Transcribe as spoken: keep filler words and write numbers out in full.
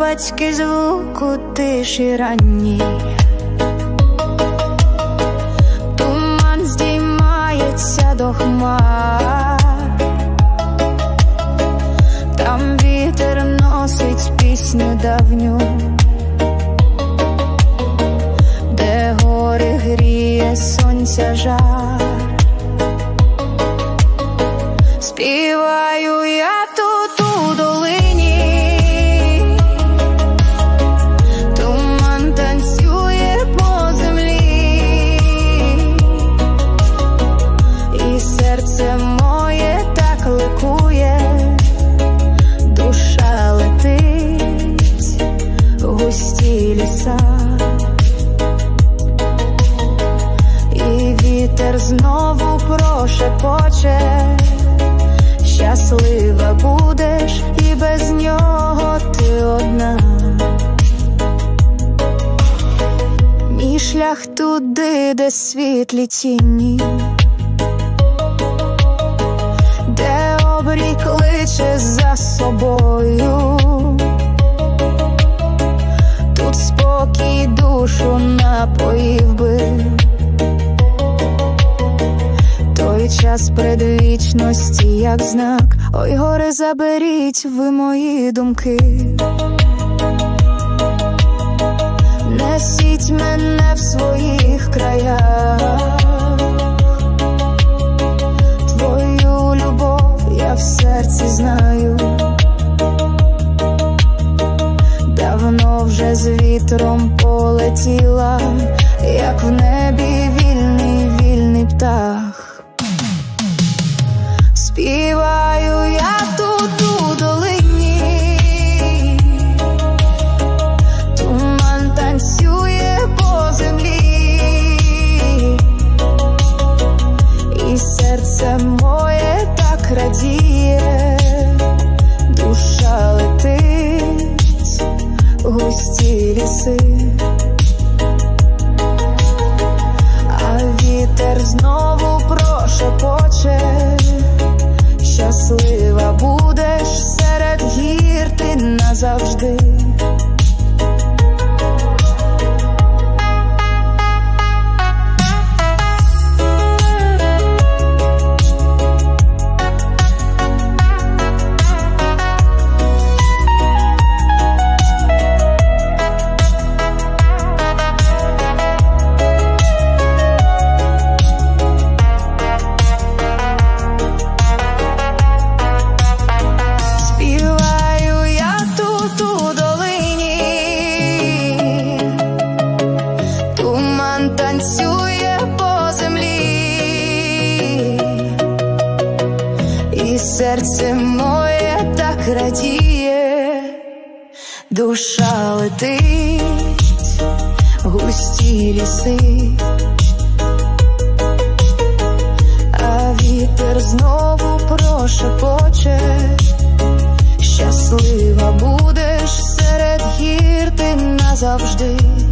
солодкий звук у тиші ранній. Туман здіймається до хмар, там вітер носить пісню давню, де гори гріє сонця жар. Співаю я тут у долині, туман танцює по землі, і серце моє так ликує, душа летить в густі ліса, і вітер знову прошепоче: щаслива будеш, і без нього ти одна. Мій шлях туди, де світлі тіні, де обрій кличе за собою, тут спокій душу напоїв би. Той час предвічності, як знак, ой, гори, заберіть ви мої думки. Несіть мене в своїх краях, твою любов я в серці знаю. Давно вже з вітром полетіла, як в небі вільний, вільний птах. Співаю я тут у долині, туман танцює по землі, і серце моє так радіє, душа летить в густі ліси, а вітер знову прошепоче: щаслива будеш, серед гір ти назавжди. Танцює по землі, і серце моє так радіє, душа летить в густі ліси, а вітер знову прошепоче: щаслива будеш, серед гір ти назавжди.